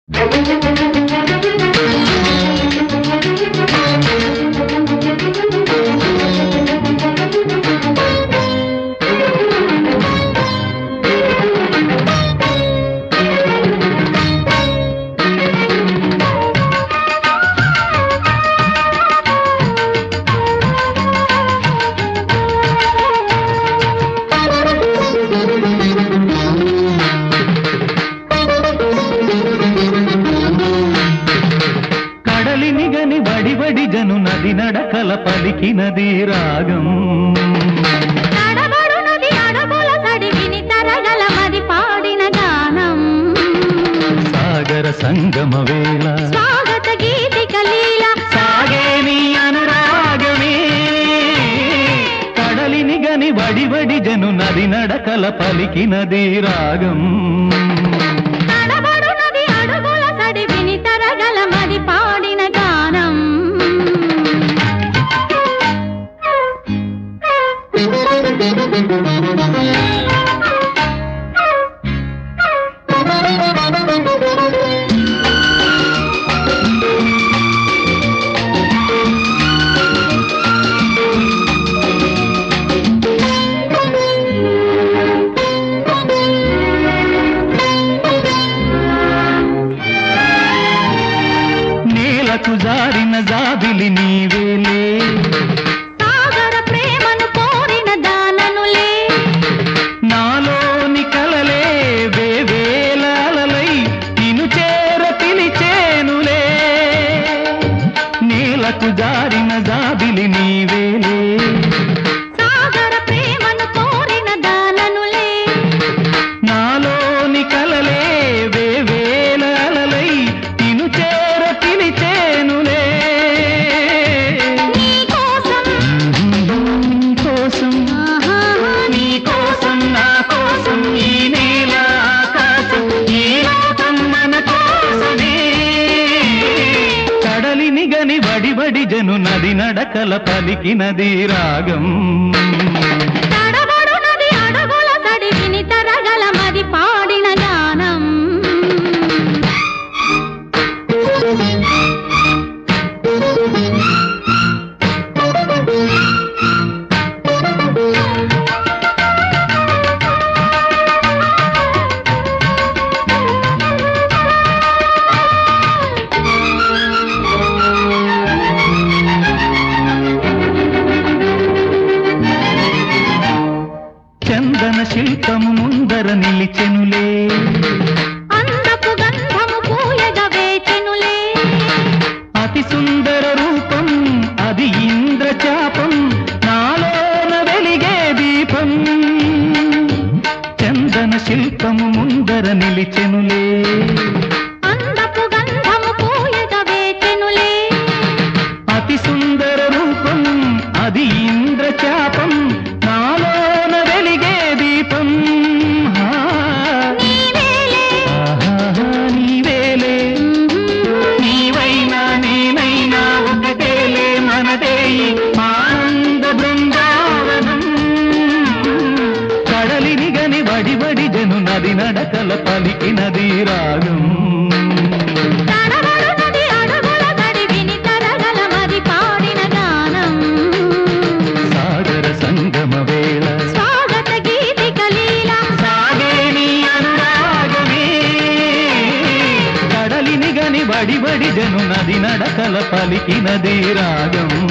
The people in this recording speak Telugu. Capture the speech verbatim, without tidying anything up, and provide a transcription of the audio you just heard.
జను నది నడకల పలికినది రాగం నడబడునది అడుగుల సడివిని తరగల మది పాడిన గానం సాగర సంగమ వేళ స్వాగత గీతిక లీల సాగే నీ అనురాగమే కడలిని గని వడి వడి జను నది నడకల పలికినది రాగం నడబడునది అడుగుల సడివిని తరగల మది పాడిన గానం నేలకు జారిన జాబిలి నీవేలే సాగర ప్రేమను కోరిన దాననులే నాలోని కలలే వేవేలలై నిన్ను చేర పిలిచేనులే నేలకు జారిన జాబిలి నీవేలే సాగర ప్రేమను కోరిన దాననులే నాలోని కలలే వేవేలలై నిన్ను చేర పిలిచేనులే నీ కోసం నీ కోసం ఆహాహా నీ కోసం నా కోసం ఈ నేల ఆకాశం ఈ లోకం మన కోసమే కడలిని గని వడి వడి జను నది నడకల పలికినది రాగం తడబడునది అడుగుల సడివిని తరగల మది పాడిన గానం చందన శిల్పము ముందర నిలిచెనులే అందపు గంధము పూయగా వేచెనులే అతి సుందర రూపం అది ఇంద్రచాపం నాలోన వెలిగే దీపం చందన శిల్పము ముందర నిలిచెనులే అందపు గంధము పూయగా వేచెనులే అతి సుందర రూపం అది ఇంద్రచాపం నాలోన వెలిగే దీపం హా, నీవేలే ఆహాహా, నీవేలే నీవైనా నేనైనా ఒకటేలే మనదే ఈ ఆనంద బృందావనం కడలిని గని వడి వడి జను నది నడకల పలికినది రాగం తడబడునది అడుగుల సడివిని తరగల మది పాడిన గానం సాగర సంగమ వేళ స్వాగత గీతిక లీల సాగే నీ అనురాగమే కడలిని గని వడి వడి జను నది నడకల పలికినది రాగం